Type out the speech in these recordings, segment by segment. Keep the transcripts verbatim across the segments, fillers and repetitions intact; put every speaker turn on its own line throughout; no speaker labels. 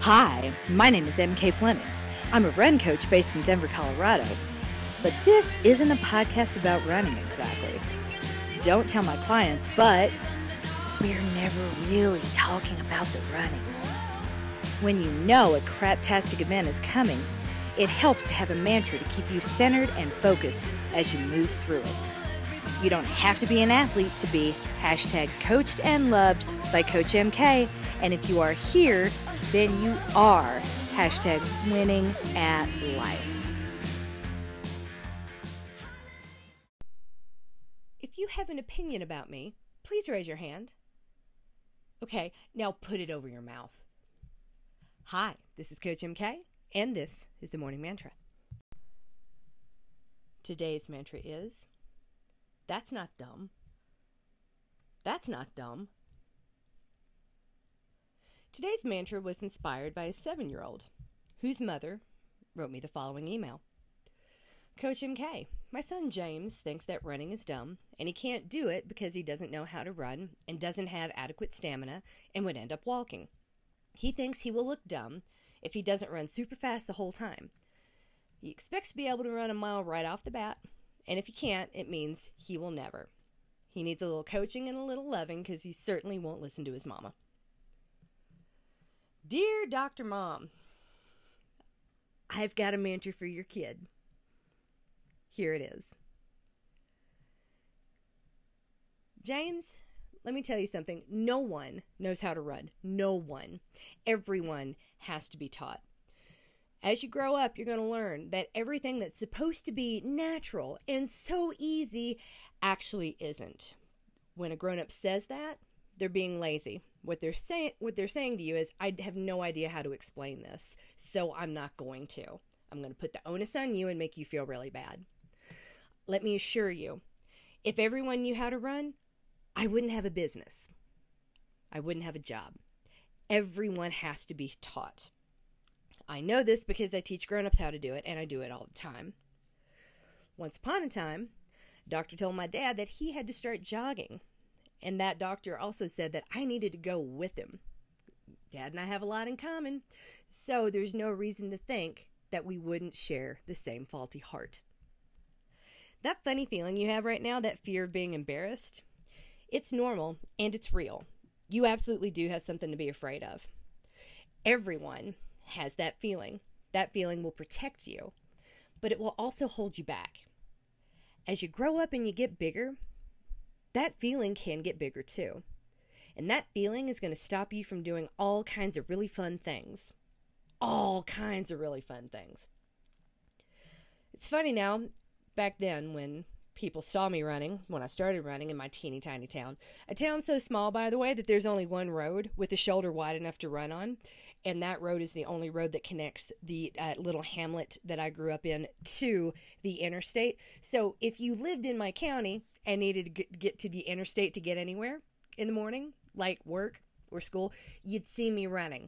Hi, my name is M K Fleming. I'm a run coach based in Denver, Colorado. But this isn't a podcast about running exactly. Don't tell my clients, but we're never really talking about the running. When you know a craptastic event is coming, it helps to have a mantra to keep you centered and focused as you move through it. You don't have to be an athlete to be hashtag coached and loved by Coach M K, and if you are here, then you are hashtag winning at life. If you have an opinion about me, please raise your hand. Okay, now put it over your mouth. Hi, this is Coach M K, and this is the Morning Mantra. Today's mantra is, that's not dumb. That's not dumb. Today's mantra was inspired by a seven-year-old whose mother wrote me the following email. Coach M K, my son James thinks that running is dumb, and he can't do it because he doesn't know how to run and doesn't have adequate stamina and would end up walking. He thinks he will look dumb if he doesn't run super fast the whole time. He expects to be able to run a mile right off the bat, and if he can't, it means he will never. He needs a little coaching and a little loving because he certainly won't listen to his mama. Dear Doctor Mom, I've got a mantra for your kid. Here it is. James, let me tell you something. No one knows how to run. No one. Everyone has to be taught. As you grow up, you're going to learn that everything that's supposed to be natural and so easy actually isn't. When a grown-up says that, they're being lazy. What they're saying, what they're saying to you is, I have no idea how to explain this, so I'm not going to. I'm going to put the onus on you and make you feel really bad. Let me assure you, if everyone knew how to run, I wouldn't have a business. I wouldn't have a job. Everyone has to be taught. I know this because I teach grown-ups how to do it, and I do it all the time. Once upon a time, a doctor told my dad that he had to start jogging, and that doctor also said that I needed to go with him. Dad and I have a lot in common, so there's no reason to think that we wouldn't share the same faulty heart. That funny feeling you have right now, that fear of being embarrassed, it's normal and it's real. You absolutely do have something to be afraid of. Everyone has that feeling. That feeling will protect you, but it will also hold you back. As you grow up and you get bigger, that feeling can get bigger too. And that feeling is going to stop you from doing all kinds of really fun things. All kinds of really fun things. It's funny now, back then when people saw me running, when I started running in my teeny tiny town, a town so small, by the way, that there's only one road with a shoulder wide enough to run on, and that road is the only road that connects the uh, little hamlet that I grew up in to the interstate. So if you lived in my county and needed to get to the interstate to get anywhere in the morning, like work or school, you'd see me running.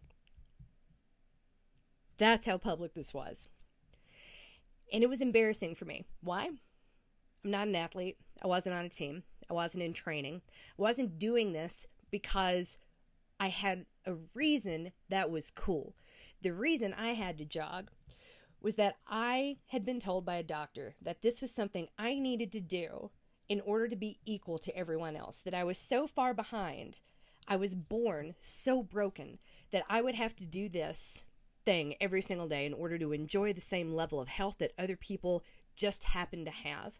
That's how public this was. And it was embarrassing for me. Why? I'm not an athlete. I wasn't on a team. I wasn't in training. I wasn't doing this because I had a reason that was cool. The reason I had to jog was that I had been told by a doctor that this was something I needed to do in order to be equal to everyone else, that I was so far behind. I was born so broken that I would have to do this thing every single day in order to enjoy the same level of health that other people just happen to have.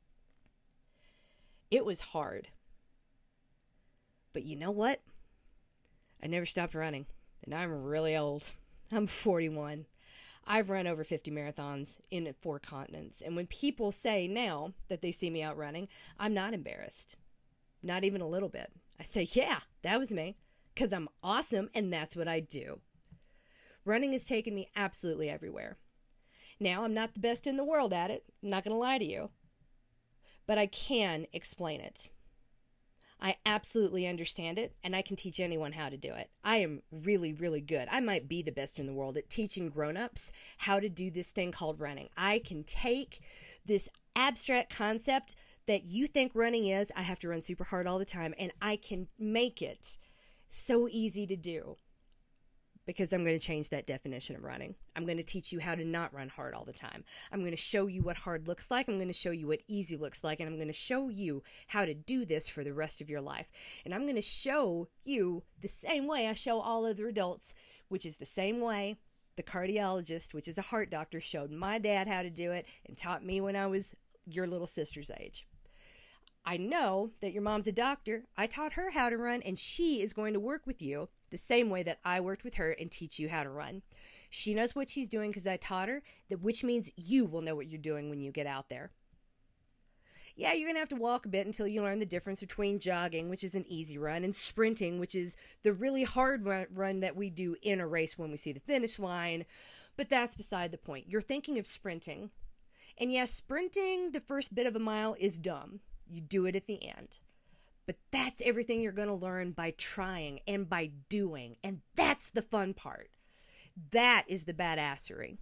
It was hard. But you know what? I never stopped running, and I'm really old. I'm forty-one. I've run over fifty marathons in four continents, and when people say now that they see me out running, I'm not embarrassed. Not even a little bit. I say, yeah, that was me, because I'm awesome, and that's what I do. Running has taken me absolutely everywhere. Now, I'm not the best in the world at it. I'm not going to lie to you. But I can explain it. I absolutely understand it, and I can teach anyone how to do it. I am really, really good. I might be the best in the world at teaching grown-ups how to do this thing called running. I can take this abstract concept that you think running is, I have to run super hard all the time, and I can make it so easy to do. because I'm going to change that definition of running. I'm going to teach you how to not run hard all the time. I'm going to show you what hard looks like. I'm going to show you what easy looks like. And I'm going to show you how to do this for the rest of your life. And I'm going to show you the same way I show all other adults, which is the same way the cardiologist, which is a heart doctor, showed my dad how to do it and taught me when I was your little sister's age. I know that your mom's a doctor. I taught her how to run, and she is going to work with you the same way that I worked with her and teach you how to run. She knows what she's doing because I taught her, that which means you will know what you're doing when you get out there. Yeah, you're going to have to walk a bit until you learn the difference between jogging, which is an easy run, and sprinting, which is the really hard run, run that we do in a race when we see the finish line. But that's beside the point. You're thinking of sprinting. And yes, sprinting the first bit of a mile is dumb. You do it at the end. But that's everything you're going to learn by trying and by doing. And that's the fun part. That is the badassery.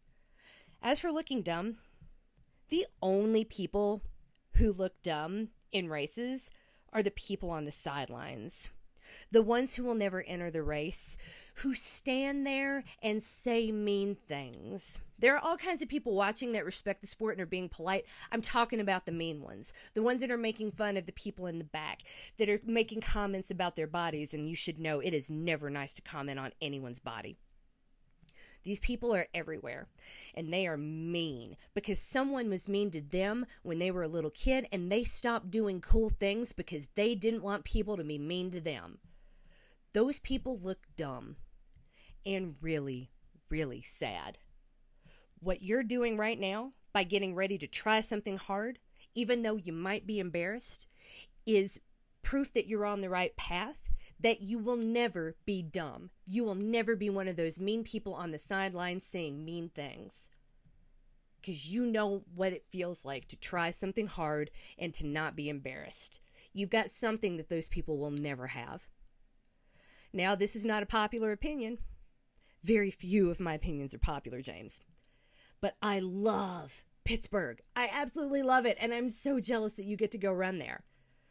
As for looking dumb, the only people who look dumb in races are the people on the sidelines. The ones who will never enter the race, who stand there and say mean things. There are all kinds of people watching that respect the sport and are being polite. I'm talking about the mean ones. The ones that are making fun of the people in the back, that are making comments about their bodies, and you should know it is never nice to comment on anyone's body. These people are everywhere, and they are mean because someone was mean to them when they were a little kid, and they stopped doing cool things because they didn't want people to be mean to them. Those people look dumb and really, really sad. What you're doing right now by getting ready to try something hard, even though you might be embarrassed, is proof that you're on the right path, that you will never be dumb. You will never be one of those mean people on the sidelines saying mean things. Because you know what it feels like to try something hard and to not be embarrassed. You've got something that those people will never have. Now, this is not a popular opinion. Very few of my opinions are popular, James. But I love Pittsburgh. I absolutely love it, and I'm so jealous that you get to go run there.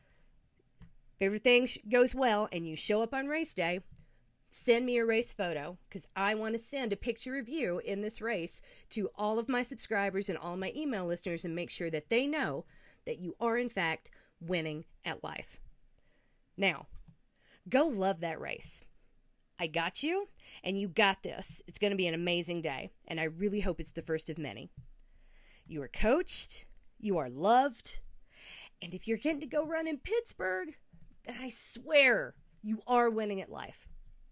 If everything goes well and you show up on race day, send me a race photo, because I want to send a picture of you in this race to all of my subscribers and all my email listeners and make sure that they know that you are, in fact, winning at life. Now, go love that race. I got you, and you got this. It's going to be an amazing day, and I really hope it's the first of many. You are coached, you are loved, and if you're getting to go run in Pittsburgh, then I swear you are winning at life.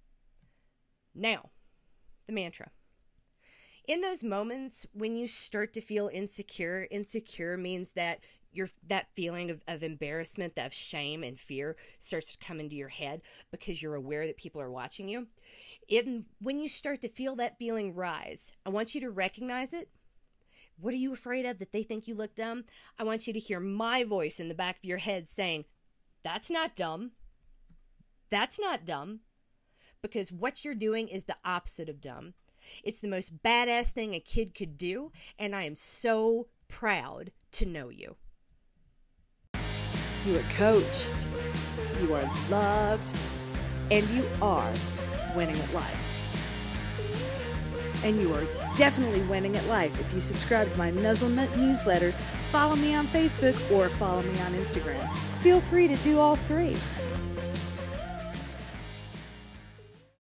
Now, the mantra. In those moments when you start to feel insecure, insecure means that Your, that feeling of, of embarrassment, of shame and fear starts to come into your head because you're aware that people are watching you. Even when you start to feel that feeling rise, I want you to recognize it. What are you afraid of? That they think you look dumb? I want you to hear my voice in the back of your head saying, that's not dumb. That's not dumb. Because what you're doing is the opposite of dumb. It's the most badass thing a kid could do, and I am so proud to know you. You are coached, you are loved, and you are winning at life. And you are definitely winning at life if you subscribe to my Nuzzlenut newsletter, follow me on Facebook, or follow me on Instagram. Feel free to do all three.